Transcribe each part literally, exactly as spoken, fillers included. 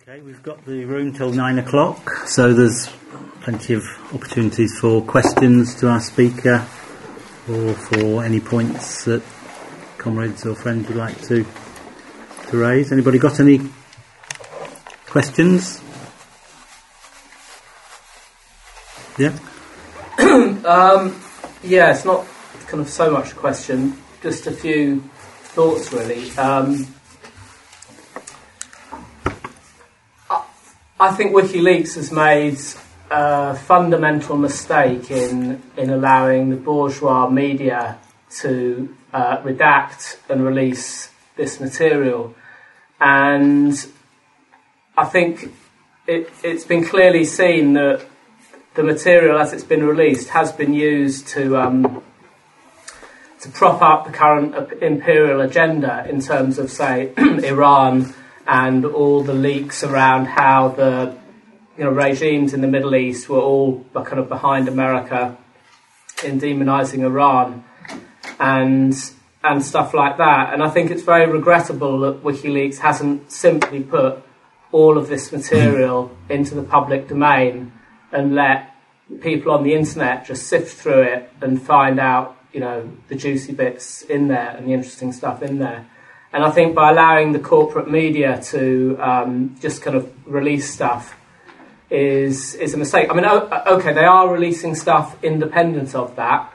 Okay, we've got the room till nine o'clock, so there's plenty of opportunities for questions to our speaker or for any points that comrades or friends would like to, to raise. Anybody got any questions? Yeah? um, yeah, it's not kind of so much a question, just a few thoughts really. Um, I think WikiLeaks has made a fundamental mistake in in allowing the bourgeois media to uh, redact and release this material. And I think it, it's been clearly seen that the material as it's been released has been used to um, to prop up the current imperial agenda in terms of, say, Iran, and all the leaks around how the you know regimes in the Middle East were all kind of behind America in demonising Iran and and stuff like that. And I think it's very regrettable that WikiLeaks hasn't simply put all of this material into the public domain and let people on the internet just sift through it and find out you know the juicy bits in there and the interesting stuff in there. And I think by allowing the corporate media to um, just kind of release stuff is is a mistake. I mean, okay, they are releasing stuff independent of that.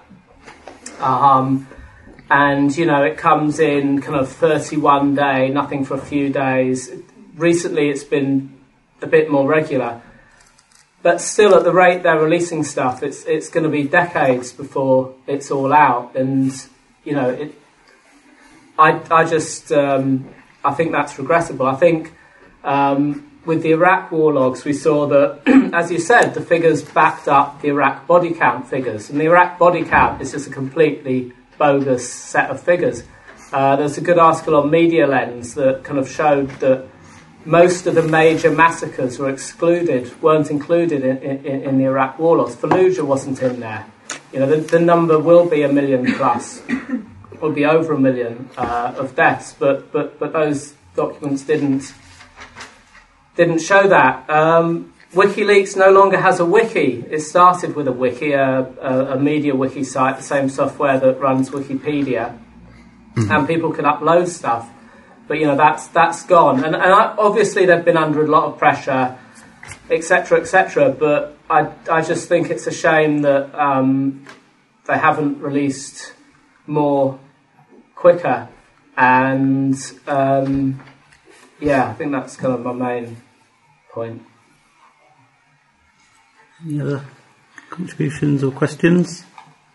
Um, and, you know, it comes in kind of thirty-one day, nothing for a few days. Recently, it's been a bit more regular. But still, at the rate they're releasing stuff, it's it's going to be decades before it's all out. And, you know, it... I, I just, um, I think that's regrettable. I think um, with the Iraq war logs, we saw that, as you said, the figures backed up the Iraq body count figures. And the Iraq body count is just a completely bogus set of figures. Uh, there's a good article on Media Lens that kind of showed that most of the major massacres were excluded, weren't included in, in, in the Iraq war logs. Fallujah wasn't in there. You know, the, the number will be a million plus. Will be over a million uh, of deaths, but, but but those documents didn't didn't show that. Um, WikiLeaks no longer has a wiki. It started with a wiki, a, a, a media wiki site, the same software that runs Wikipedia, mm-hmm. and people can upload stuff. But you know that's that's gone, and, and I, obviously they've been under a lot of pressure, et cetera, et cetera. But I I just think it's a shame that um, they haven't released more quicker, and um, yeah, I think that's kind of my main point. Any other contributions or questions?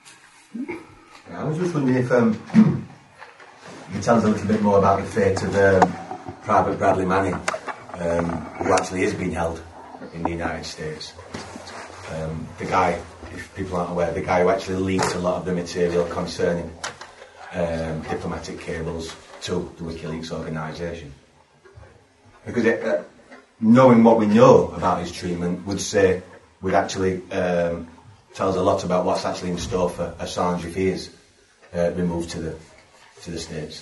I was just wondering if um, you can tell us a little bit more about the fate of um, Private Bradley Manning, um, who actually is being held in the United States. Um, the guy, if people aren't aware, the guy who actually leaked a lot of the material concerning Um, diplomatic cables to the WikiLeaks organisation. Because it, uh, knowing what we know about his treatment would say, would actually um, tell us a lot about what's actually in store for Assange if he is uh, removed to the to the States.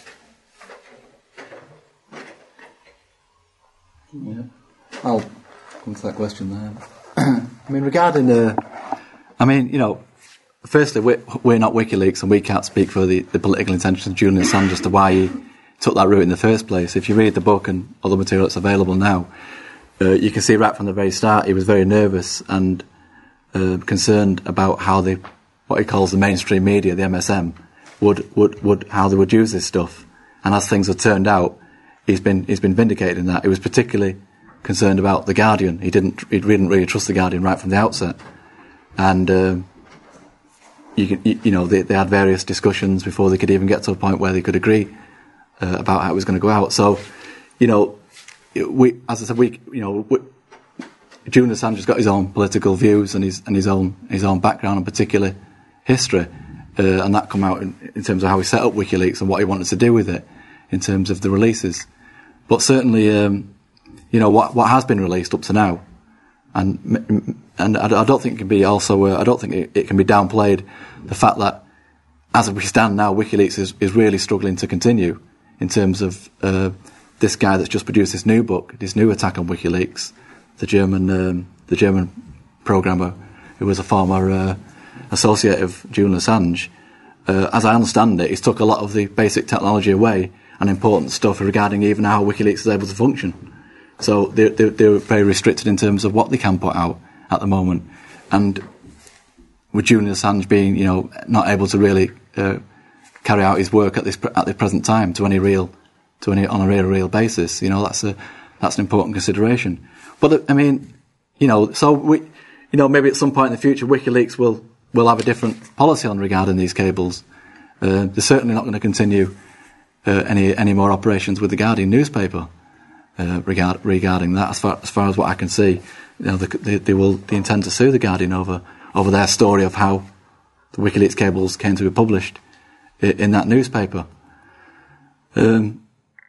Yeah, I'll come to that question there. I mean, regarding the, I mean, you know, firstly, we're, we're not WikiLeaks and we can't speak for the, the political intentions of Julian Assange as to why he took that route in the first place. If you read the book and other material that's available now, uh, you can see right from the very start he was very nervous and uh, concerned about how the, what he calls the mainstream media, the M S M, would, would, would how they would use this stuff. And as things have turned out, he's been he's been vindicated in that. He was particularly concerned about The Guardian. He didn't he didn't really trust The Guardian right from the outset. And Um, You, can, you, you know, they, they had various discussions before they could even get to a point where they could agree uh, about how it was going to go out. So, you know, we, as I said, we, you know, we, Julian Assange has got his own political views and his and his own his own background and particular history, uh, and that come out in, in terms of how he set up WikiLeaks and what he wanted to do with it in terms of the releases. But certainly, um, you know, what what has been released up to now. And and I don't think it can be also. Uh, I don't think it, it can be downplayed the fact that, as we stand now, WikiLeaks is, is really struggling to continue in terms of uh, this guy that's just produced this new book, this new attack on WikiLeaks, the German um, the German programmer who was a former uh, associate of Julian Assange, uh, as I understand it, he's took a lot of the basic technology away and important stuff regarding even how WikiLeaks is able to function. So they're, they're, they're very restricted in terms of what they can put out at the moment. And with Julian Assange being, you know, not able to really uh, carry out his work at this at the present time to any real, to any on a real real basis, you know, that's a that's an important consideration. But I mean, you know, so we, you know, maybe at some point in the future, WikiLeaks will will have a different policy on regarding these cables. Uh, they're certainly not going to continue uh, any any more operations with the Guardian newspaper uh, regard, regarding that. As far as far as what I can see, you know, they, they, they will they intend to sue the Guardian over over their story of how the WikiLeaks cables came to be published in, in that newspaper. Um,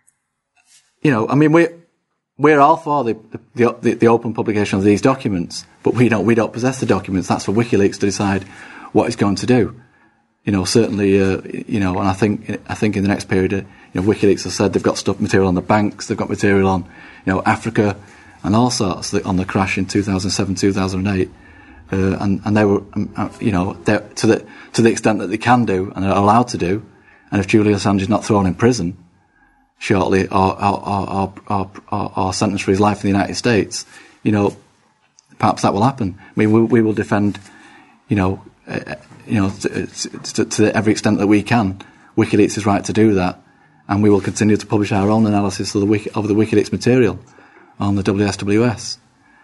you know, I mean, we we're all for the the, the the open publication of these documents, but we don't we don't possess the documents. That's for WikiLeaks to decide what it's going to do. You know, certainly, uh, you know, and I think I think in the next period, uh, you know, WikiLeaks has said they've got stuff material on the banks, they've got material on, you know, Africa, and all sorts on the crash in two thousand seven, two thousand eight. Uh, and, and they were, um, uh, you know, to the to the extent that they can do and are allowed to do. And if Julian Assange is not thrown in prison shortly, or or, or, or, or, or sentenced for his life in the United States, you know, perhaps that will happen. I mean, we, we will defend, you know, uh, you know, to, to, to every extent that we can, WikiLeaks' right to do that, and we will continue to publish our own analysis of the Wiki, of the WikiLeaks material on the W S W S.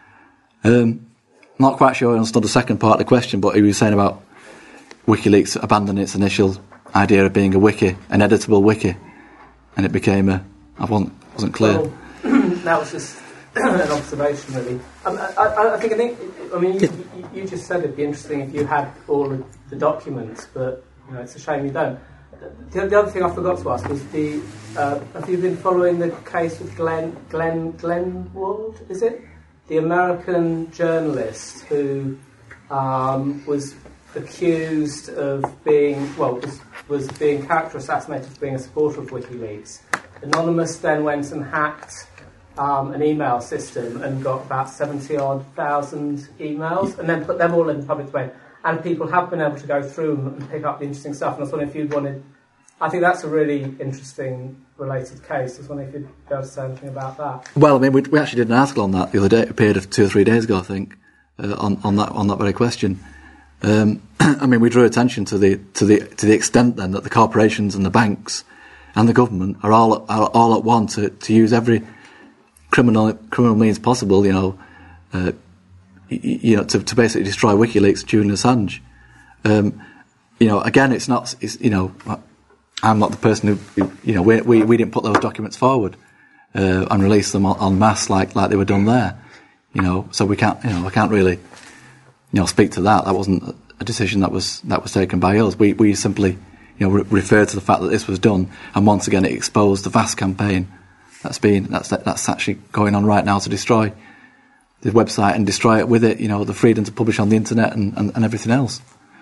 Um, Not quite sure I understood the second part of the question, but he was saying about WikiLeaks abandoning its initial idea of being a wiki, an editable wiki, and it became a... I wasn't, wasn't clear. Well, that was just an observation, really. Um, I, I, I think, I think, I mean, you, you, you just said it'd be interesting if you had all of the documents, but, you know, it's a shame you don't. The, the other thing I forgot to ask was the... Uh, have you been following the case with Glenn, Glenn, Glenn Wald, is it? The American journalist who um, was accused of being, well, was, was being character assassinated for being a supporter of WikiLeaks. Anonymous then went and hacked um, an email system and got about seventy odd thousand emails and then put them all in the public domain. And people have been able to go through them and pick up the interesting stuff. And I was wondering if you'd wanted... I think that's a really interesting related case. I was wondering if you'd be able to say anything about that. Well, I mean, we, we actually did an article on that the other day. It appeared two or three days ago, I think, uh, on, on that on that very question. Um, I mean, we drew attention to the to the to the extent then that the corporations and the banks and the government are all are all at one to, to use every criminal criminal means possible, you know, uh, you, you know, to, to basically destroy WikiLeaks, Julian Assange. Um, you know, again, it's not, it's, you know. I'm not the person who, you know, we we, we didn't put those documents forward uh, and release them en, en masse like like they were done there, you know. So we can't, you know, I can't really, you know, speak to that. That wasn't a decision that was that was taken by us. We we simply, you know, re- referred to the fact that this was done, and once again it exposed the vast campaign that's been that's that's actually going on right now to destroy the website and destroy it with it, you know, the freedom to publish on the internet and, and, and everything else.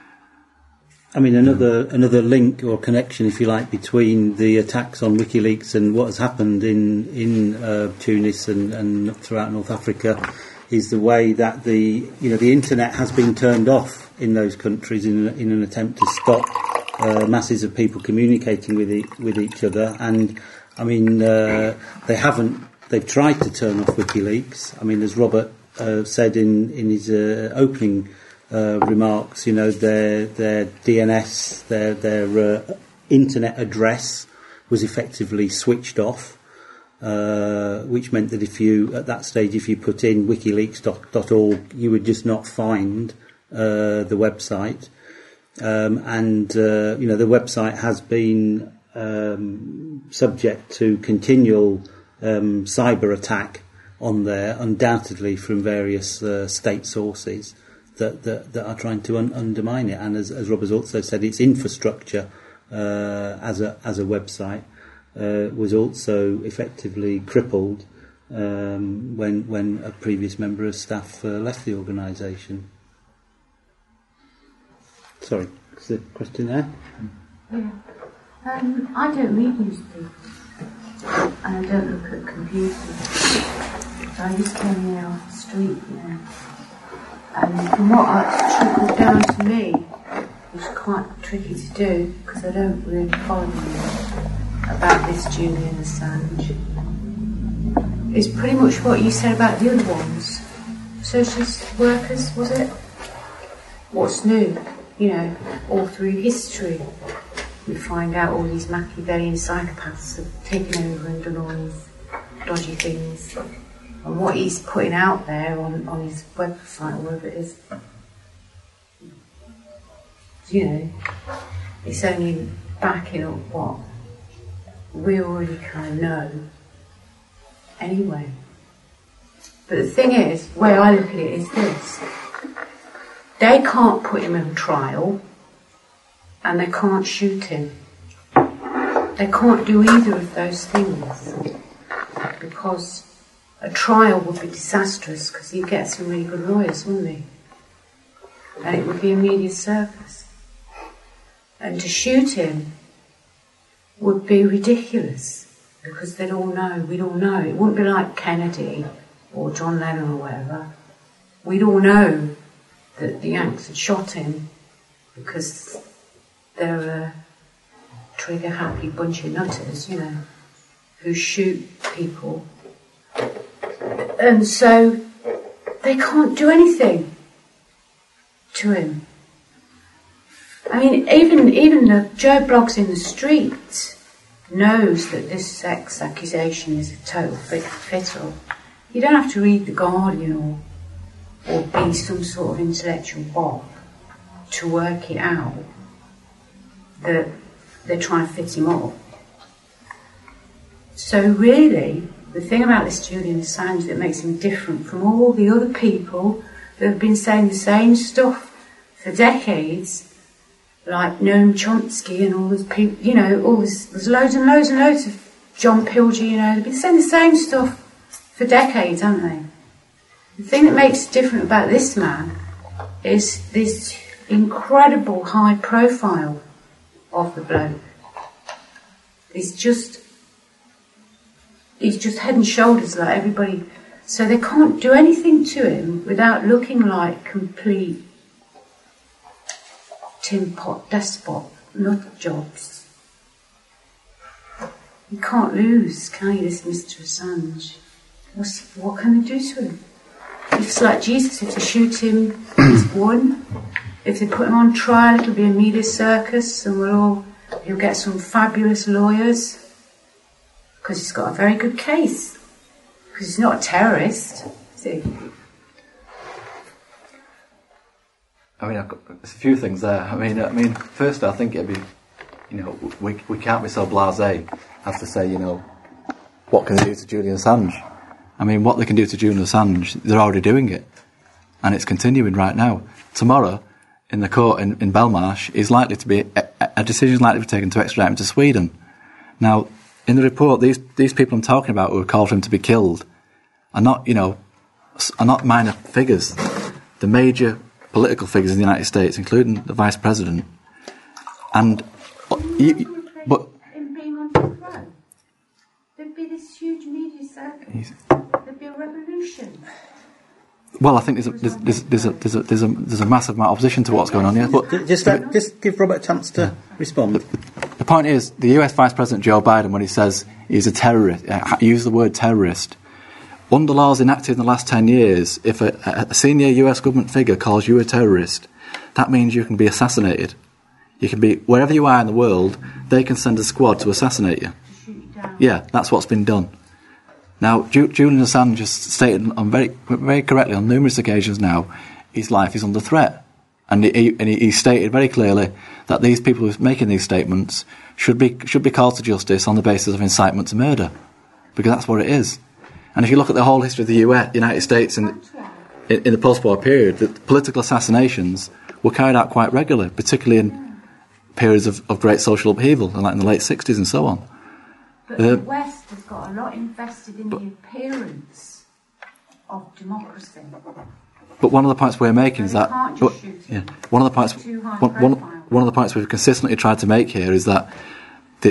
I mean, another another link or connection, if you like, between the attacks on WikiLeaks and what has happened in in uh, Tunis and, and throughout North Africa is the way that the you know the internet has been turned off in those countries in in an attempt to stop uh, masses of people communicating with e- with each other. And I mean, uh, they haven't. They've tried to turn off WikiLeaks. I mean, as Robert uh, said in in his uh, opening. Uh, remarks, you know, their their D N S, their their uh, internet address was effectively switched off, uh, which meant that if you, at that stage, if you put in wikileaks dot org, you would just not find uh, the website. Um, and, uh, you know, the website has been um, subject to continual um, cyber attack on there, undoubtedly from various uh, state sources. That, that, that are trying to un- undermine it, and as, as Rob has also said, its infrastructure uh, as a as a website uh, was also effectively crippled um, when when a previous member of staff uh, left the organisation. Sorry, is there a question there? Yeah, um, I don't read newspapers. and I don't look at computers. So I just came here off the street, you know. And from what it's trickled down to me, which is quite tricky to do, because I don't really follow you about this Julian Assange, is pretty much what you said about the other ones. Socialist workers, was it? What's new? You know, all through history, we find out all these Machiavellian psychopaths have taken over and done all these dodgy things. And what he's putting out there on, on his website, or whatever it is, you know, it's only backing up what we already kind of know anyway. But the thing is, the way I look at it is this: they can't put him on trial and they can't shoot him. They can't do either of those things, because a trial would be disastrous, because he'd get some really good lawyers, wouldn't he? And it would be a media circus. And to shoot him would be ridiculous, because they'd all know, we'd all know. It wouldn't be like Kennedy or John Lennon or whatever. We'd all know that the Yanks had shot him because they're a trigger-happy bunch of nutters, you know, who shoot people. And so they can't do anything to him. I mean, even even the Joe Bloggs in the street knows that this sex accusation is a total fiddle. You don't have to read The Guardian or or be some sort of intellectual bop to work it out that they're trying to fit him up. So really, the thing about this Julian Assange that makes him different from all the other people that have been saying the same stuff for decades, like Noam Chomsky and all these people, you know, all this, there's loads and loads and loads of John Pilger, you know, they've been saying the same stuff for decades, haven't they? The thing that makes it different about this man is this incredible high profile of the bloke. He's just, he's just head and shoulders like everybody. So they can't do anything to him without looking like complete tin pot despot nut jobs. You can't lose, can you, this Mister Assange? What's, what can they do to him? It's like Jesus, if they shoot him, he's won. If they put him on trial, it'll be a media circus, and we'll all, he'll get some fabulous lawyers, because he's got a very good case. Because he's not a terrorist, is he? I mean, I've got, there's a few things there. I mean, I mean, first, I think it'd be, you know, we we can't be so blasé as to say, you know, what can they do to Julian Assange? I mean, what they can do to Julian Assange, they're already doing it, and it's continuing right now. Tomorrow, in the court in, in Belmarsh, is likely to be a, a decision is likely to be taken to extradite him to Sweden. Now, in the report, these these people I'm talking about who have called for him to be killed are not, you know, are not minor figures. The major political figures in the United States, including the Vice President, and you, but in being on the throne, there'd be this huge media circus. There'd be a revolution. Well, I think there's a there's, there's, there's a there's a there's a there's a massive amount of opposition to what's going on here. But just let, just give Robert a chance to yeah. respond. The, the point is, the U S Vice President Joe Biden, when he says he's a terrorist, uh, use the word terrorist. Under laws enacted in the last ten years, if a, a senior U S government figure calls you a terrorist, that means you can be assassinated. You can be, wherever you are in the world, they can send a squad to assassinate you. Yeah, that's what's been done. Now, Ju- Julian Assange has stated on very, very correctly on numerous occasions now, his life is under threat. And he, and he, he stated very clearly that these people who are making these statements should be should be called to justice on the basis of incitement to murder, because that's what it is. And if you look at the whole history of the U S, United States in, in, in the post-war period, the political assassinations were carried out quite regularly, particularly in periods of, of great social upheaval, like in the late sixties and so on. But uh, the West has got a lot invested in but, the appearance of democracy. But one of the points we're making is that well, yeah, one of the points one, one, one of the points we've consistently tried to make here is that the, the,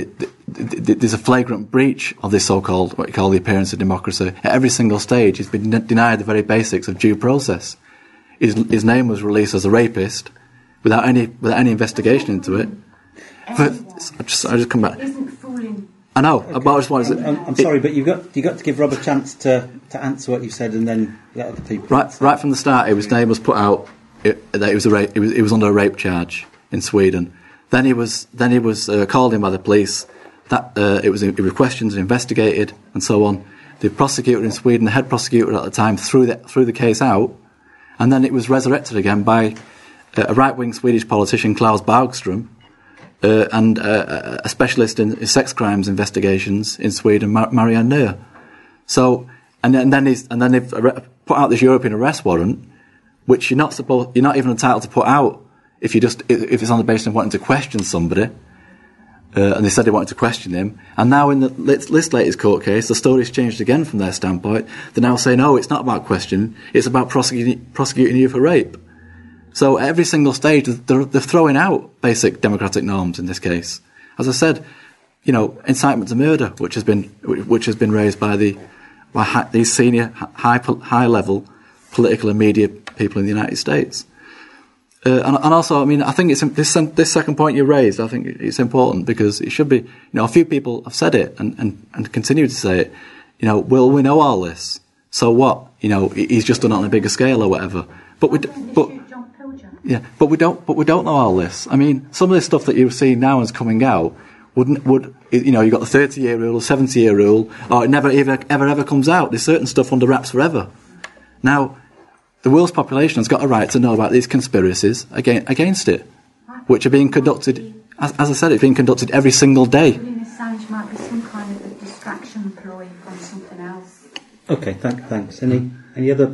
th- th- there's a flagrant breach of this so-called, what you call the appearance of democracy. At every single stage, he's been n- denied the very basics of due process. His, his name was released as a rapist without any without any investigation into it. But I just, I just come back. Isn't fooling. I know, okay. But I just wanted to... I'm, I'm sorry, but you've got you've got to give Rob a chance to, to answer what you've said and then let other people... Right, answer. right from the start, his name was put out it, that he was, a rape, he was, he was under a rape charge in Sweden. Then he was then he was uh, called in by the police. That uh, it was it was questioned and investigated and so on. The prosecutor in Sweden, the head prosecutor at the time, threw the, threw the case out, and then it was resurrected again by uh, a right-wing Swedish politician, Klaus Bogström, uh, and uh, a specialist in sex crimes investigations in Sweden, Mar- Marianne Neuer. So, and then, and then he's and then they've put out this European arrest warrant, which you're not supposed, you're not even entitled to put out if you just if it's on the basis of wanting to question somebody. Uh, and they said they wanted to question him. And now in the, this latest court case, the story's changed again from their standpoint. They're now saying, oh, it's not about questioning, it's about prosecuting, prosecuting you for rape. So at every single stage, they're, they're throwing out basic democratic norms in this case. As I said, you know, incitement to murder, which has been which has been raised by the by high, these senior, high high level political and media people in the United States. Uh, and, and also, I mean, I think it's this, this second point you raised, I think it's important because it should be, you know, a few people have said it and, and, and continue to say it, you know, well, we know all this, so what? You know, he's just done it on a bigger scale or whatever. But we, d- but, yeah, but we don't, but we don't know all this. I mean, some of this stuff that you're seeing now is coming out, wouldn't, would, you know, you've got the thirty year rule, the seventy year rule, or it never ever, ever, ever comes out. There's certain stuff under wraps forever. Now, the world's population has got a right to know about these conspiracies against, against it, which are being conducted, as, as I said, it's being conducted every single day. Julian Assange might be some kind of a distraction ploy from something else. Okay, thank, thanks. Any any other?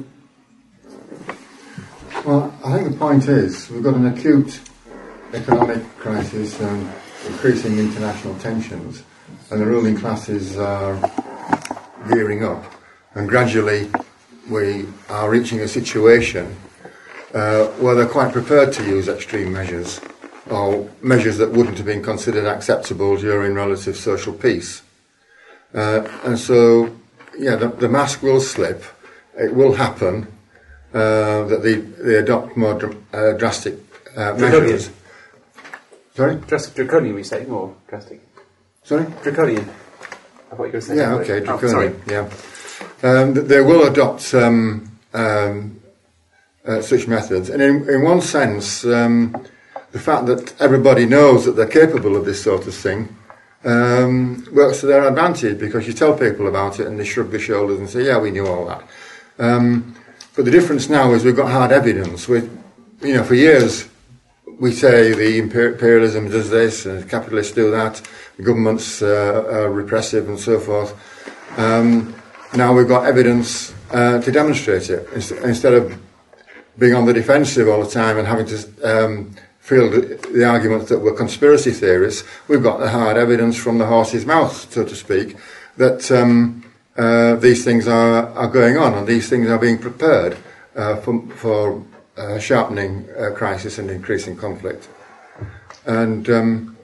Well, I think the point is we've got an acute economic crisis and increasing international tensions, and the ruling classes are gearing up, and gradually we are reaching a situation uh, where they're quite prepared to use extreme measures, or measures that wouldn't have been considered acceptable during relative social peace. Uh, and so, yeah, the, the mask will slip. It will happen uh, that they, they adopt more dr- uh, drastic uh, measures. Sorry? Drastic, draconian, we say, more drastic. Sorry? Draconian. I thought you were going to say. Yeah, okay, draconian. Oh, yeah. Um, they will adopt um, um, uh, such methods, and in, in one sense, um, the fact that everybody knows that they're capable of this sort of thing um, works to their advantage, because you tell people about it and they shrug their shoulders and say, "Yeah, we knew all that." Um, but the difference now is we've got hard evidence. We, you know, for years we say the imperialism does this and capitalists do that, the government's uh, are repressive and so forth. Um, Now we've got evidence uh, to demonstrate it. Instead of being on the defensive all the time and having to um, field the arguments that we're conspiracy theorists, we've got the hard evidence from the horse's mouth, so to speak, that um, uh, these things are, are going on and these things are being prepared uh, for, for uh, sharpening uh, crisis and increasing conflict. And um,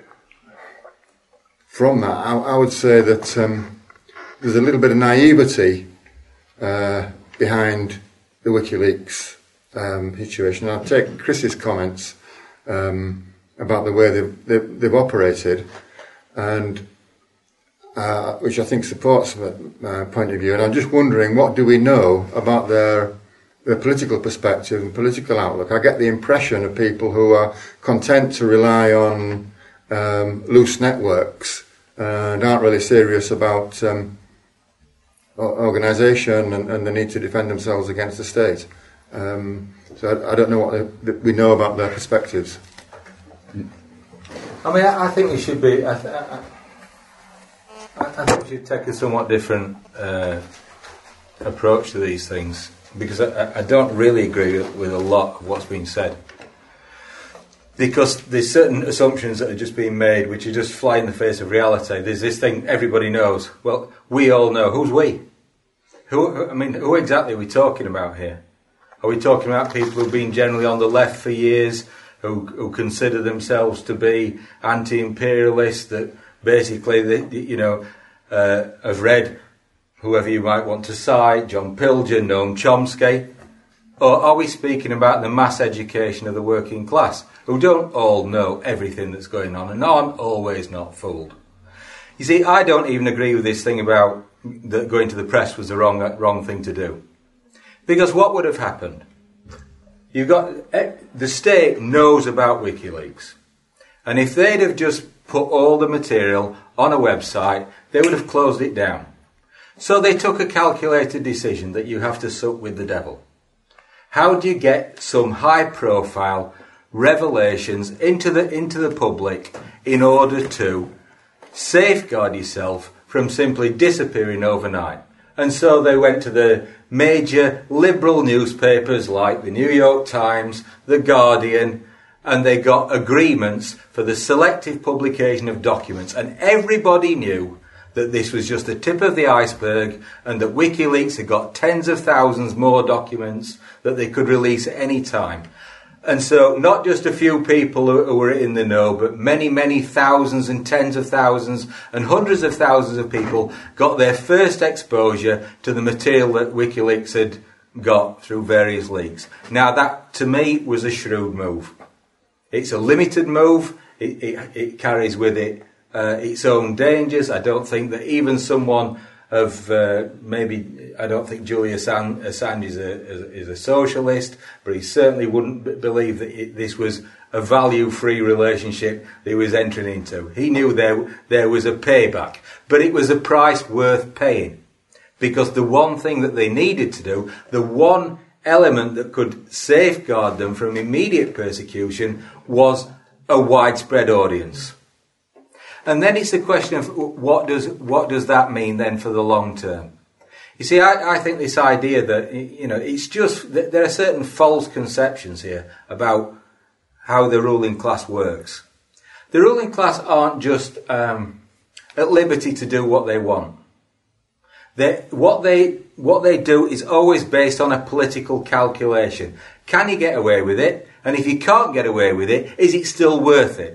from that, I, I would say that Um, there's a little bit of naivety uh, behind the WikiLeaks um, situation. I'll take Chris's comments um, about the way they've, they've, they've operated, and uh, which I think supports my point of view. And I'm just wondering, what do we know about their their political perspective and political outlook? I get the impression of people who are content to rely on um, loose networks uh, and aren't really serious about Um, organisation and, and the need to defend themselves against the state. Um, so I, I don't know what they, that we know about their perspectives. I mean, I, I think we should be. I, th- I, I think we should take a somewhat different uh, approach to these things, because I, I don't really agree with, with a lot of what's been said. Because there's certain assumptions that are just being made which are just fly in the face of reality. There's this thing everybody knows. Well, we all know. Who's we? Who? I mean, who exactly are we talking about here? Are we talking about people who've been generally on the left for years, who, who consider themselves to be anti-imperialist, that basically, the, the, you know, uh, have read whoever you might want to cite, John Pilger, Noam Chomsky, or are we speaking about the mass education of the working class, who don't all know everything that's going on and aren't always not fooled? You see, I don't even agree with this thing about that going to the press was the wrong wrong thing to do. Because what would have happened? You've got the state knows about WikiLeaks, and if they'd have just put all the material on a website, they would have closed it down. So they took a calculated decision that you have to sup with the devil. How do you get some high-profile revelations into the into the public in order to safeguard yourself from simply disappearing overnight? And so they went to the major liberal newspapers like the New York Times, the Guardian, and they got agreements for the selective publication of documents. And everybody knew that this was just the tip of the iceberg, and that WikiLeaks had got tens of thousands more documents that they could release at any time. And so not just a few people who were in the know, but many, many thousands and tens of thousands and hundreds of thousands of people got their first exposure to the material that WikiLeaks had got through various leaks. Now that, to me, was a shrewd move. It's a limited move. It, it, it carries with it uh, its own dangers. I don't think that even someone of uh, maybe, I don't think Julian Assange, Assange is, a, is a socialist, but he certainly wouldn't b- believe that it, this was a value-free relationship that he was entering into. He knew there, there was a payback, but it was a price worth paying, because the one thing that they needed to do, the one element that could safeguard them from immediate persecution, was a widespread audience. And then it's a question of what does what does that mean then for the long term? You see, I, I think this idea that, you know, it's just, there are certain false conceptions here about how the ruling class works. The ruling class aren't just um, at liberty to do what they want. They, what they what they do is always based on a political calculation. Can you get away with it? And if you can't get away with it, is it still worth it?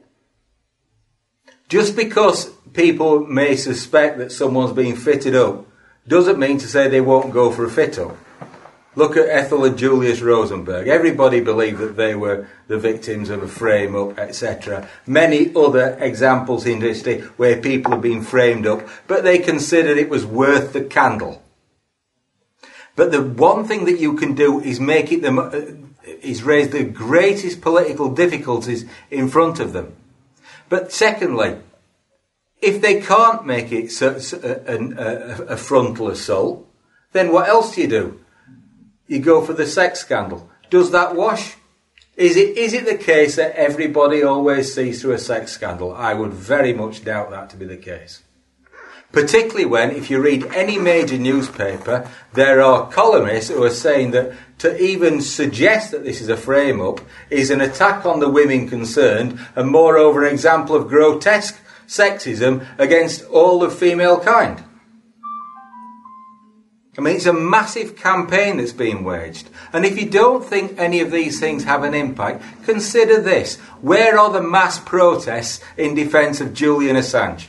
Just because people may suspect that someone's being fitted up doesn't mean to say they won't go for a fit-up. Look at Ethel and Julius Rosenberg. Everybody believed that they were the victims of a frame-up, et cetera. Many other examples in history where people have been framed up, but they considered it was worth the candle. But the one thing that you can do is make it the, is raise the greatest political difficulties in front of them. But secondly, if they can't make it so, so, a, a, a frontal assault, then what else do you do? You go for the sex scandal. Does that wash? Is it is it the case that everybody always sees through a sex scandal? I would very much doubt that to be the case. Particularly when, if you read any major newspaper, there are columnists who are saying that to even suggest that this is a frame-up is an attack on the women concerned, and moreover an example of grotesque sexism against all of female kind. I mean, it's a massive campaign that's being waged. And if you don't think any of these things have an impact, consider this. Where are the mass protests in defence of Julian Assange?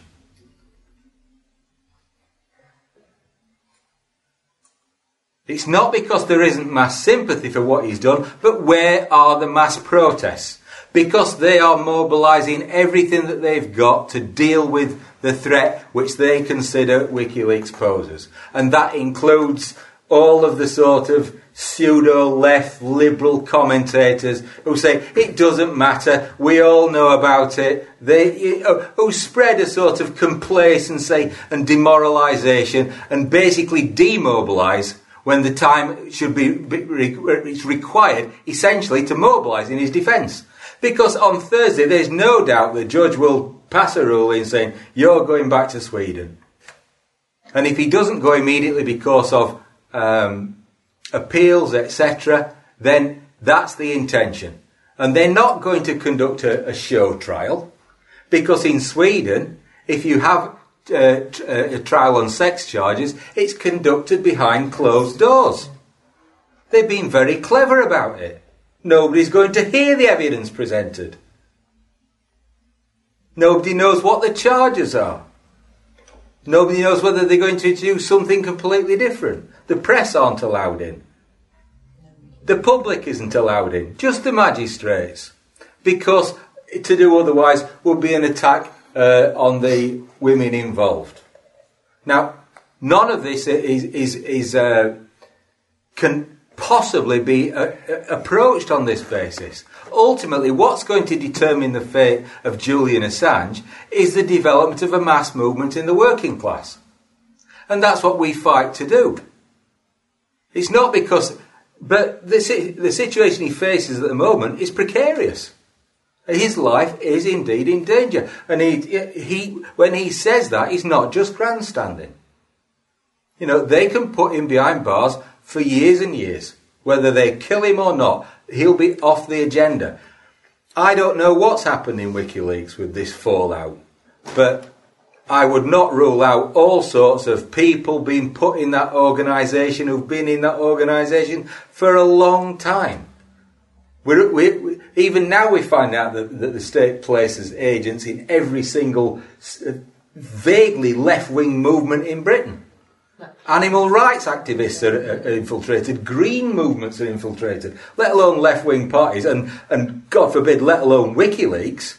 It's not because there isn't mass sympathy for what he's done, but where are the mass protests? Because they are mobilising everything that they've got to deal with the threat which they consider WikiLeaks poses. And that includes all of the sort of pseudo-left liberal commentators who say, it doesn't matter, we all know about it, they, who spread a sort of complacency and demoralisation and basically demobilise when the time should be, it's required essentially to mobilise in his defence. Because on Thursday there's no doubt the judge will pass a ruling saying you're going back to Sweden. And if he doesn't go immediately because of um, appeals, et cetera, then that's the intention. And they're not going to conduct a, a show trial, because in Sweden, if you have uh, a trial on sex charges, it's conducted behind closed doors. They've been very clever about it. Nobody's going to hear the evidence presented. Nobody knows what the charges are. Nobody knows whether they're going to do something completely different. The press aren't allowed in. The public isn't allowed in. Just the magistrates. Because to do otherwise would be an attack uh, on the women involved. Now, none of this is, is, is uh, can possibly be uh, approached on this basis. Ultimately, what's going to determine the fate of Julian Assange is the development of a mass movement in the working class. And that's what we fight to do. It's not because... But the, the situation he faces at the moment is precarious. His life is indeed in danger. And he, he, when he says that, he's not just grandstanding. You know, they can put him behind bars for years and years. Whether they kill him or not, he'll be off the agenda. I don't know what's happened in WikiLeaks with this fallout, but I would not rule out all sorts of people being put in that organisation who've been in that organisation for a long time. We're, we, we, even now we find out that, that the state places agents in every single uh, vaguely left-wing movement in Britain. Animal rights activists are, are infiltrated, green movements are infiltrated, let alone left-wing parties, and, and God forbid, let alone WikiLeaks.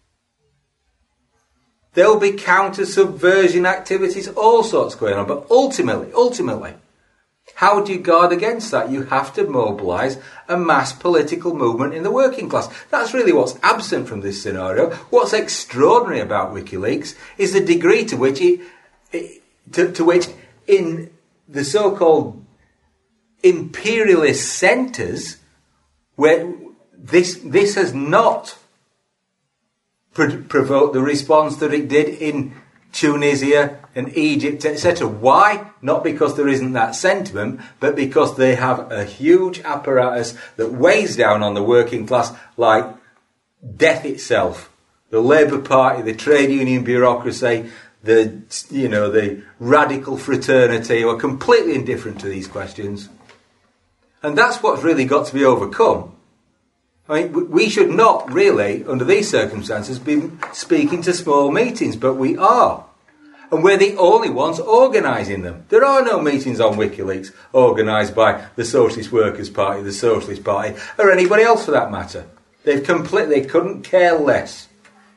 There'll be counter-subversion activities, all sorts going on, but ultimately, ultimately, how do you guard against that? You have to mobilise a mass political movement in the working class. That's really what's absent from this scenario. What's extraordinary about WikiLeaks is the degree to which it, it to, to which in the so-called imperialist centres, where this this has not pro- provoked the response that it did in Tunisia and Egypt, et cetera. Why? Not because there isn't that sentiment, but because they have a huge apparatus that weighs down on the working class like death itself. The Labour Party, the trade union bureaucracy, the you know the radical fraternity who are completely indifferent to these questions, and that's what's really got to be overcome. I mean, we should not really, under these circumstances, be speaking to small meetings, but we are. And we're the only ones organising them. There are no meetings on WikiLeaks organised by the Socialist Workers' Party, the Socialist Party, or anybody else for that matter. They've completely, they couldn't care less.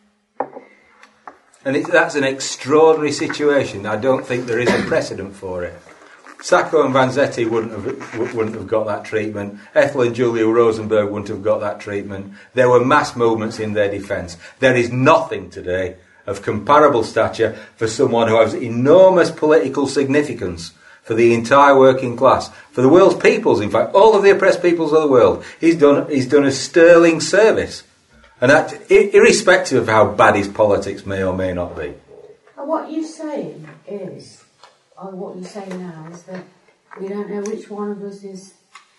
And it, that's an extraordinary situation. I don't think there is a precedent for it. Sacco and Vanzetti wouldn't have wouldn't have got that treatment. Ethel and Julia Rosenberg wouldn't have got that treatment. There were mass movements in their defence. There is nothing today of comparable stature for someone who has enormous political significance for the entire working class, for the world's peoples, in fact, all of the oppressed peoples of the world. He's done he's done a sterling service. And that, irrespective of how bad his politics may or may not be. What you're saying is, or what you're saying now, is that we don't know which one of us is,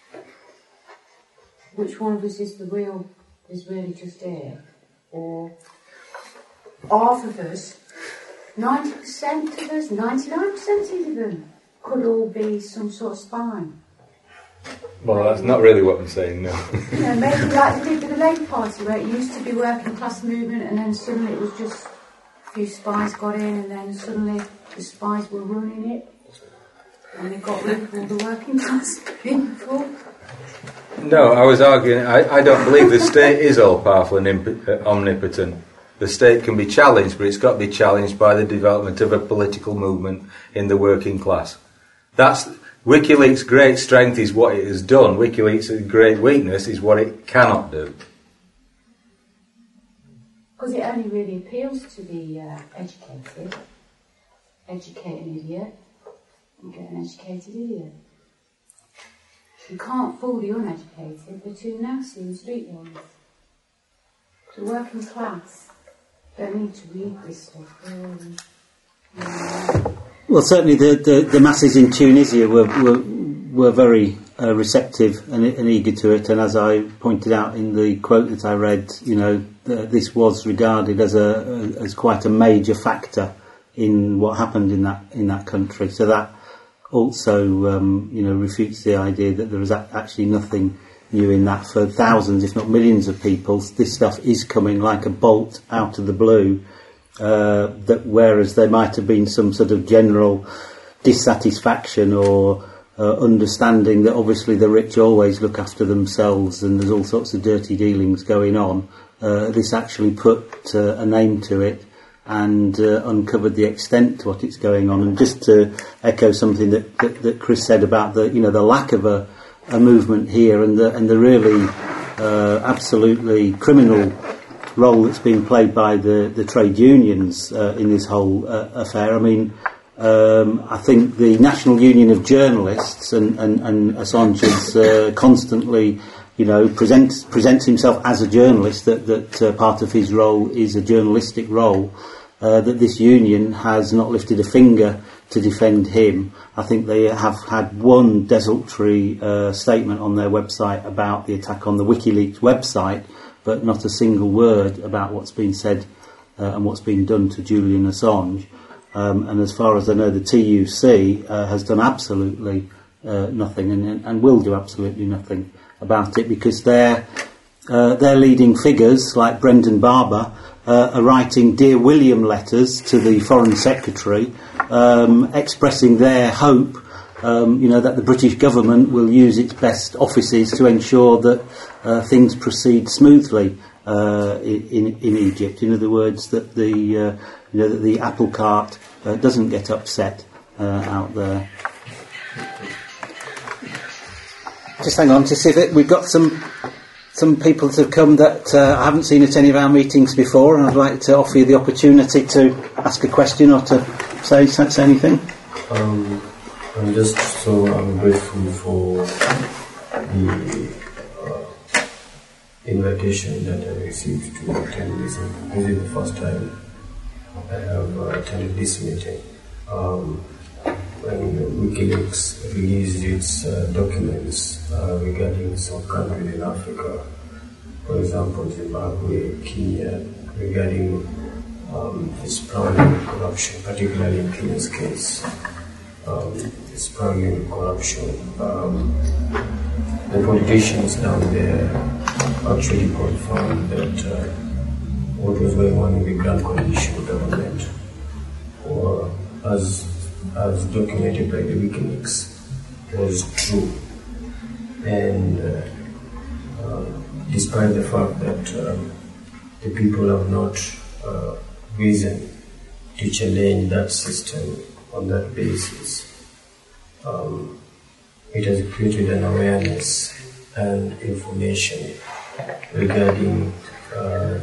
which one of us is the real, is really just here, or half of us, ninety percent of us, ninety-nine percent even, could all be some sort of spy. Well, that's not really what I'm saying, no. You know, maybe like they did with the Labour Party, where it used to be working class movement, and then suddenly it was just a few spies got in, and then suddenly the spies were running it, and they got rid of all the working class people. No, I was arguing, I, I don't believe the state is all-powerful and imp- uh, omnipotent. The state can be challenged, but it's got to be challenged by the development of a political movement in the working class. That's... WikiLeaks' great strength is what it has done. WikiLeaks' great weakness is what it cannot do. Because it only really appeals to the uh, educated. Educate an idiot, you get an educated idiot. You can't fool the uneducated, they're too nasty and streetwise. The working class don't need to read this stuff, really. Um, Well, certainly the, the, the masses in Tunisia were were, were very uh, receptive and, and eager to it. And as I pointed out in the quote that I read, you know, the, this was regarded as a, a as quite a major factor in what happened in that in that country. So that also, um, you know, refutes the idea that there was actually nothing knew that for thousands, if not millions of people, this stuff is coming like a bolt out of the blue. Uh, that whereas there might have been some sort of general dissatisfaction or uh, understanding that obviously the rich always look after themselves and there's all sorts of dirty dealings going on, uh, this actually put uh, a name to it and uh, uncovered the extent to what it's going on. And just to echo something that, that, that Chris said about the you know the lack of a, a movement here and the and the really uh, absolutely criminal role that's being played by the, the trade unions uh, in this whole uh, affair. I mean, um, I think the National Union of Journalists and, and, and Assange is uh, constantly, you know, presents presents himself as a journalist, that, that uh, part of his role is a journalistic role, uh, that this union has not lifted a finger to defend him. I think they have had one desultory uh, statement on their website about the attack on the WikiLeaks website, but not a single word about what's been said uh, and what's been done to Julian Assange. Um, and as far as I know, the T U C uh, has done absolutely uh, nothing and, and will do absolutely nothing about it, because their uh, their leading figures, like Brendan Barber, uh, are writing Dear William letters to the Foreign Secretary, um, expressing their hope Um, you know, that the British government will use its best offices to ensure that uh, things proceed smoothly uh, in, in Egypt. In other words, that the uh, you know that the apple cart uh, doesn't get upset uh, out there. Just hang on to see that we've got some some people that have come that uh, I haven't seen at any of our meetings before, and I'd like to offer you the opportunity to ask a question or to say say anything. Um, I'm just so I'm grateful for the uh, invitation that I received to attend this. This is the first time I have uh, attended this meeting. Um, when WikiLeaks released its uh, documents uh, regarding some countries in Africa, for example Zimbabwe, Kenya, regarding um, this problem of corruption, particularly in Kenya's case. Um, it's probably corruption. Um, the politicians down there actually confirmed that uh, what was going on in the Grand Coalition government, or as as documented by the WikiLeaks, was true. And uh, uh, despite the fact that um, the people have not uh, reason to challenge that system on that basis, um, it has created an awareness and information regarding uh,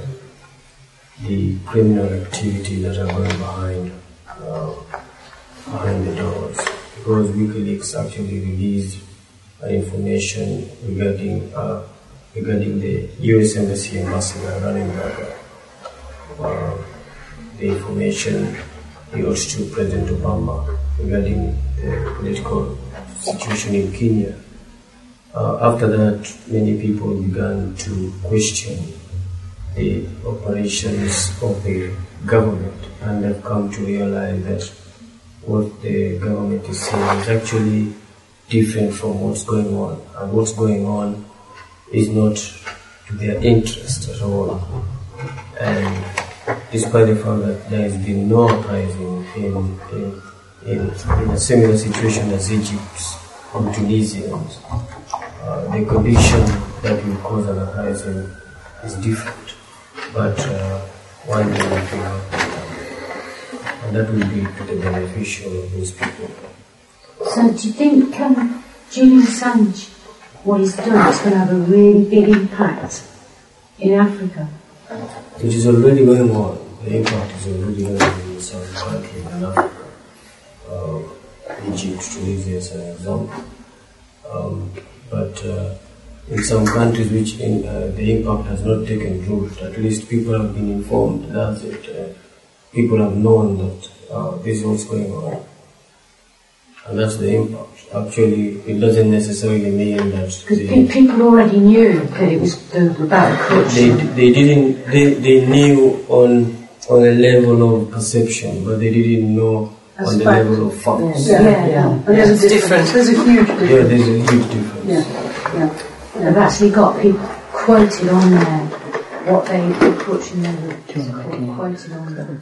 the criminal activity that are going behind uh, behind the doors. Because WikiLeaks actually released uh, information regarding uh, regarding the U S Embassy ambassador Ranenberger, uh, the information he was to President Obama regarding the political situation in Kenya. Uh, after that, many people began to question the operations of the government, and have come to realize that what the government is saying is actually different from what's going on, and what's going on is not to their interest at all. And despite the fact that there has been no uprising in, in, in, in a similar situation as Egypt's or Tunisians, uh, the condition that will cause an uprising is different. But uh, one day will be happening, and that will be to the beneficial of those people. So do you think um, Julian Assange, what he's done, is going to have a really big impact in Africa? It is already going on. The impact is already going on in some countries in Africa. Uh, Egypt, Tunisia is an example. Um, but uh, in some countries which in, uh, the impact has not taken root, at least people have been informed, that's it. Uh, people have known that uh, this is what's going on. And that's the impact. Actually, it doesn't necessarily mean that... Because pe- people already knew that it was the, about corruption. They, they didn't, they, they knew on on a level of perception, but they didn't know That's on the fact. level of facts. Yeah, yeah. yeah. And there's a difference. There's a huge difference. Yeah, there's a huge difference. Yeah, yeah. They've actually got people quoted on there, what they put in there, quoted on there.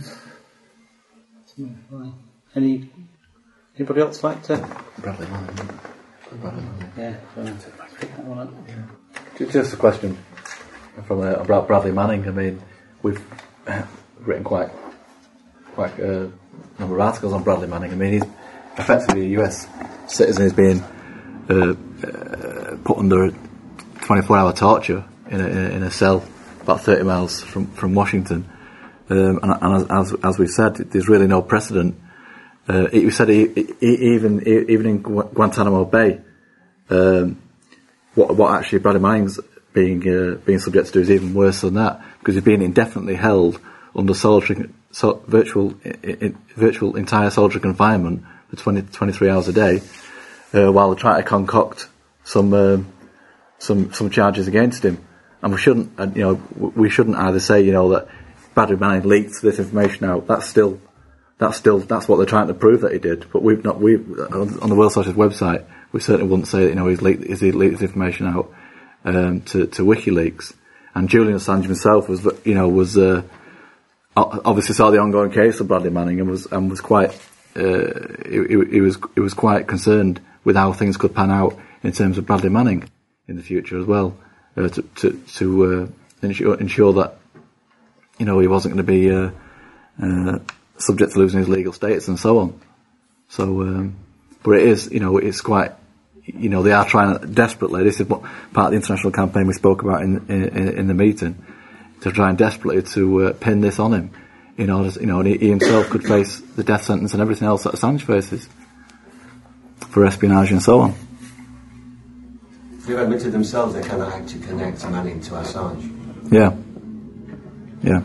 Any, anybody else like to? Bradley Manning. Bradley Manning. Yeah, so pick that one up. Yeah. Just a question from uh, about Bradley Manning. I mean, we've uh, written quite quite a number of articles on Bradley Manning. I mean, he's effectively a U S citizen. He's being uh, uh, put under twenty-four hour torture in a, in a cell about thirty miles from, from Washington. Um, and and as, as, as we said, there's really no precedent. Uh, we said he, he, even even in Guantanamo Bay, um, what what actually Bradley Manning's being uh, being subject to is even worse than that, because he's being indefinitely held under solitary, so, virtual in, virtual entire solitary confinement for twenty, twenty-three hours a day, uh, while they try to concoct some um, some some charges against him. And we shouldn't, uh, you know, we shouldn't either say, you know, that Bradley Manning leaked this information out. That's still, that's still, that's what they're trying to prove that he did. But we've not, we on the World Socialist website, we certainly wouldn't say that, you know, he's leaked, he's leaked this information out um, to, to WikiLeaks. And Julian Assange himself was, you know, was uh, obviously saw the ongoing case of Bradley Manning and was and was quite, uh, he, he was he was quite concerned with how things could pan out in terms of Bradley Manning in the future as well, uh, to to, to uh, ensure, ensure that, you know, he wasn't going to be uh, uh, subject to losing his legal status and so on. So, um, but it is, you know, it's quite, you know, they are trying desperately. This is what part of the international campaign we spoke about in in, in the meeting, to try and desperately to uh, pin this on him, in order, to, you know, and he, he himself could face the death sentence and everything else that Assange faces for espionage and so on. They've admitted themselves they cannot actually connect Manning to Assange. Yeah. Yeah.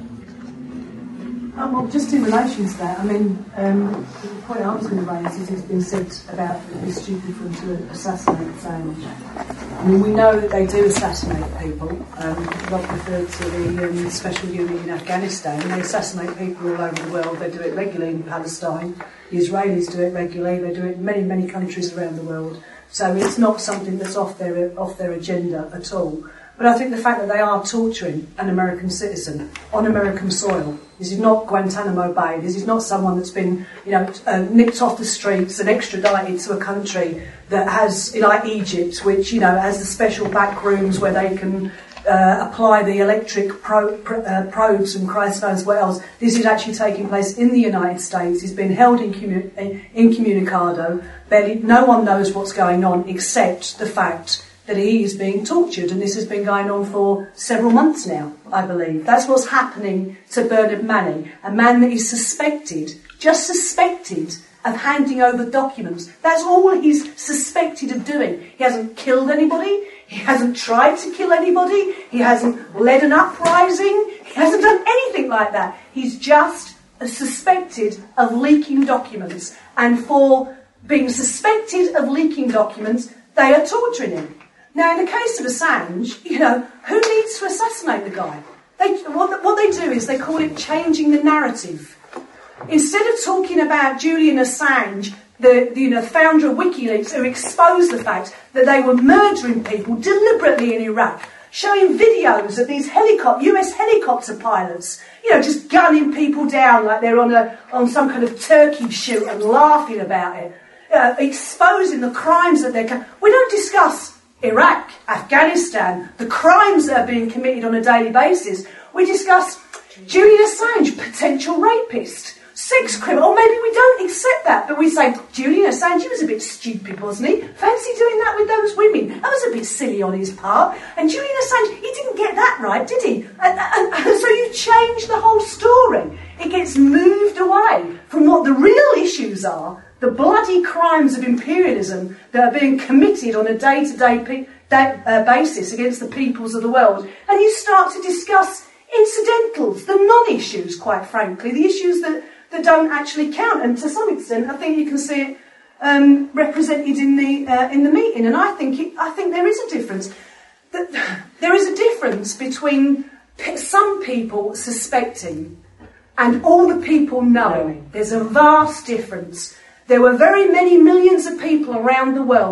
Um, well, just in relation to that, I mean, um, the point I was going to raise is it's been said about it would be stupid for them to assassinate Assange. I mean, we know that they do assassinate people. Um, Rob referred to the um, special unit in Afghanistan. They assassinate people all over the world. They do it regularly in Palestine. The Israelis do it regularly. They do it in many, many countries around the world. So it's not something that's off their off their agenda at all. But I think the fact that they are torturing an American citizen on American soil, this is not Guantanamo Bay, this is not someone that's been, you know, uh, nipped off the streets and extradited to a country that has, like Egypt, which, you know, has the special back rooms where they can uh, apply the electric pro- pr- uh, probes and Christ knows what else. This is actually taking place in the United States. He's been held in, commu- incommunicado. Barely, no one knows what's going on except the fact that he is being tortured, and this has been going on for several months now, I believe. That's what's happening to Bernard Manning, a man that is suspected, just suspected, of handing over documents. That's all he's suspected of doing. He hasn't killed anybody, he hasn't tried to kill anybody, he hasn't led an uprising, he hasn't done anything like that. He's just suspected of leaking documents, and for being suspected of leaking documents, they are torturing him. Now, in the case of Assange, you know, who needs to assassinate the guy? They, what, what they do is they call it changing the narrative. Instead of talking about Julian Assange, the, the you know, founder of WikiLeaks, who exposed the fact that they were murdering people deliberately in Iraq, showing videos of these helicopter, U S helicopter pilots, you know, just gunning people down like they're on a on some kind of turkey shoot and laughing about it, uh, exposing the crimes that they're. We don't discuss Iraq, Afghanistan, the crimes that are being committed on a daily basis. We discuss Julian Assange, potential rapist, sex criminal, or maybe we don't accept that, but we say, Julian Assange, he was a bit stupid, wasn't he? Fancy doing that with those women? That was a bit silly on his part. And Julian Assange, he didn't get that right, did he? And, and, and so you change the whole story. It gets moved away from what the real issues are, the bloody crimes of imperialism that are being committed on a day-to-day pe- day, uh, basis against the peoples of the world. And you start to discuss incidentals, the non-issues, quite frankly, the issues that, that don't actually count. And to some extent, I think you can see it um, represented in the uh, in the meeting. And I think it, I think there is a difference. That there is a difference between p- some people suspecting and all the people knowing. There's a vast difference. There were very many millions of people around the world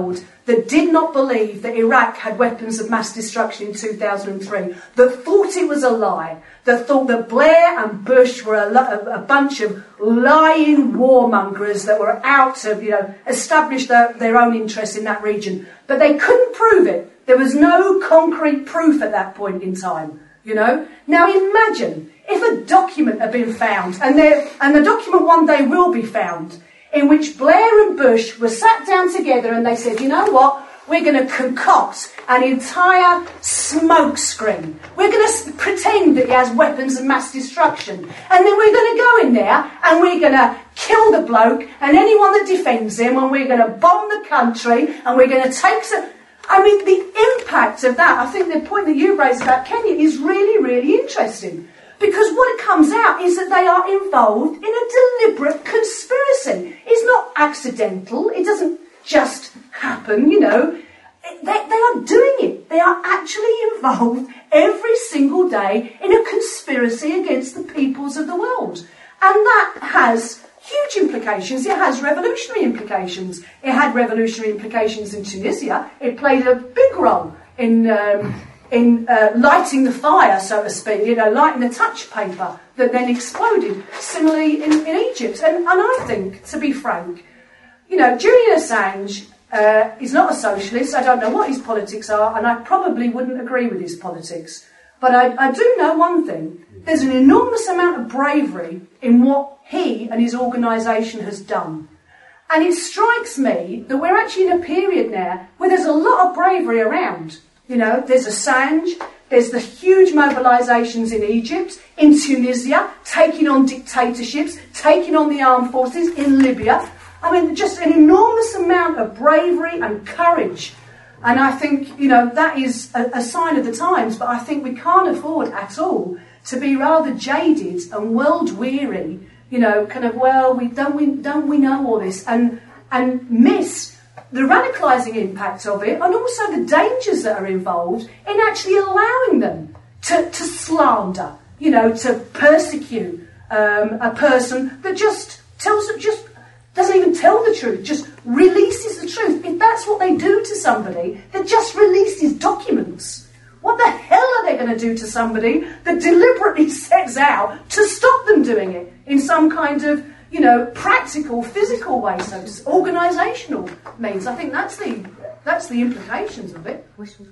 that did not believe that Iraq had weapons of mass destruction in two thousand three, that thought it was a lie, that thought that Blair and Bush were a, lo- a bunch of lying warmongers that were out to, you know, establish their, their own interests in that region. But they couldn't prove it. There was no concrete proof at that point in time, you know. Now imagine if a document had been found, and, there, and the document one day will be found, in which Blair and Bush were sat down together and they said, you know what, we're going to concoct an entire smoke screen. We're going to pretend that he has weapons of mass destruction. And then we're going to go in there and we're going to kill the bloke and anyone that defends him, and we're going to bomb the country and we're going to take some... I mean, the impact of that, I think the point that you raised about Kenya is really, really interesting. Because what it comes out is that they are involved in a deliberate conspiracy. It's not accidental. It doesn't just happen, you know. They, they are doing it. They are actually involved every single day in a conspiracy against the peoples of the world. And that has huge implications. It has revolutionary implications. It had revolutionary implications in Tunisia. It played a big role in... Um, in uh, lighting the fire, so to speak, you know, lighting the touch paper that then exploded. Similarly in, in Egypt. And, and I think, to be frank, you know, Julian Assange uh, is not a socialist. I don't know what his politics are, and I probably wouldn't agree with his politics. But I, I do know one thing. There's an enormous amount of bravery in what he and his organisation has done. And it strikes me that we're actually in a period now where there's a lot of bravery around. You know, there's Assange, there's the huge mobilisations in Egypt, in Tunisia, taking on dictatorships, taking on the armed forces in Libya. I mean, just an enormous amount of bravery and courage. And I think, you know, that is a, a sign of the times, but I think we can't afford at all to be rather jaded and world-weary, you know, kind of, well, we don't we, don't we know all this, and and miss the radicalising impact of it, and also the dangers that are involved in actually allowing them to, to slander, you know, to persecute um, a person that just tells them, just doesn't even tell the truth, just releases the truth. If that's what they do to somebody that just releases documents, what the hell are they going to do to somebody that deliberately sets out to stop them doing it in some kind of, you know, practical, physical way, so it's organisational means. I think that's the that's the implications of it.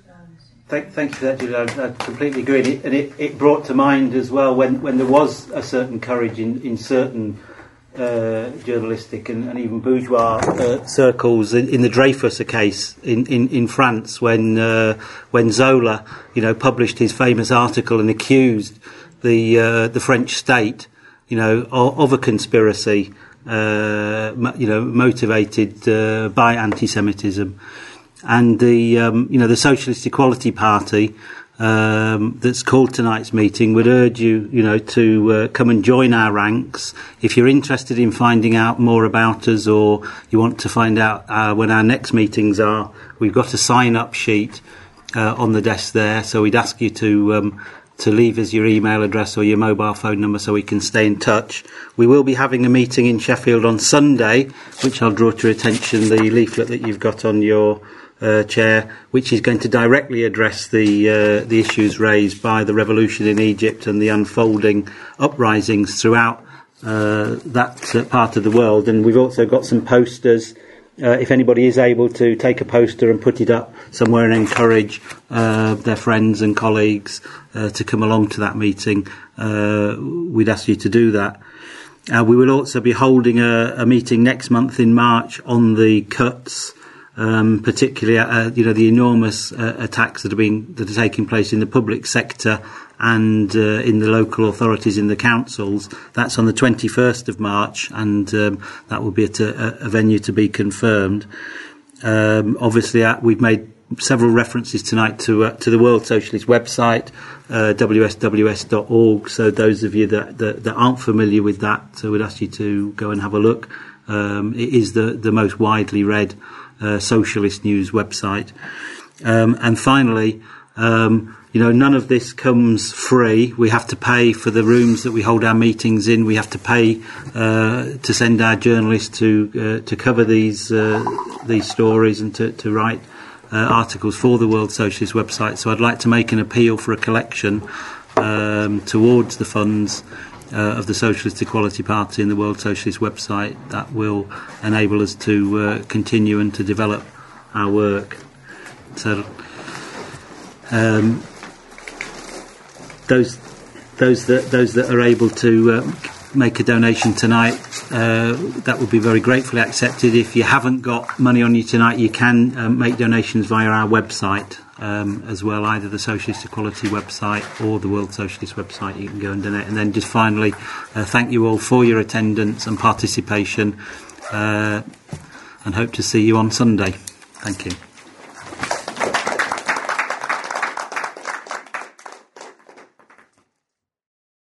Thank, thank you for that, Julie. I, I completely agree. And, it, and it, it brought to mind as well when, when there was a certain courage in, in certain uh, journalistic and, and even bourgeois uh, circles in, in the Dreyfus case in, in, in France, when uh, when Zola, you know, published his famous article and accused the uh, the French state, you know, of, of a conspiracy, uh, you know, motivated uh, by anti-Semitism, and the um, you know the Socialist Equality Party um, that's called tonight's meeting would urge you, you know, to uh, come and join our ranks if you're interested in finding out more about us, or you want to find out uh, when our next meetings are. We've got a sign-up sheet uh, on the desk there, so we'd ask you to. Um, to leave us your email address or your mobile phone number so we can stay in touch. We will be having a meeting in Sheffield on Sunday, which I'll draw to your attention, the leaflet that you've got on your uh, chair, which is going to directly address the uh, the issues raised by the revolution in Egypt and the unfolding uprisings throughout uh, that uh, part of the world. And we've also got some posters. Uh, if anybody is able to take a poster and put it up somewhere and encourage uh, their friends and colleagues uh, to come along to that meeting, uh, we'd ask you to do that. Uh, we will also be holding a, a meeting next month in March on the cuts, um, particularly uh, you know the enormous uh, attacks that are being that are taking place in the public sector and uh, in the local authorities, in the councils. That's on the twenty-first of March, and um, that will be at a, a venue to be confirmed. Um, obviously, uh, we've made several references tonight to uh, to the World Socialist website, uh, w s w s dot org. So those of you that, that, that aren't familiar with that, so we'd ask you to go and have a look. Um, it is the, the most widely read uh, socialist news website. Um, and finally, Um, you know, none of this comes free. We have to pay for the rooms that we hold our meetings in. We have to pay uh, to send our journalists to uh, to cover these uh, these stories and to, to write uh, articles for the World Socialist website. So I'd like to make an appeal for a collection um, towards the funds Uh, of the Socialist Equality Party and the World Socialist website that will enable us to uh, continue and to develop our work. So um, those those that those that are able to uh, make a donation tonight, uh, that would be very gratefully accepted. If you haven't got money on you tonight, you can um, make donations via our website um, as well, either the Socialist Equality website or the World Socialist website. You can go and donate. And then just finally, uh, thank you all for your attendance and participation, uh, and hope to see you on Sunday. Thank you.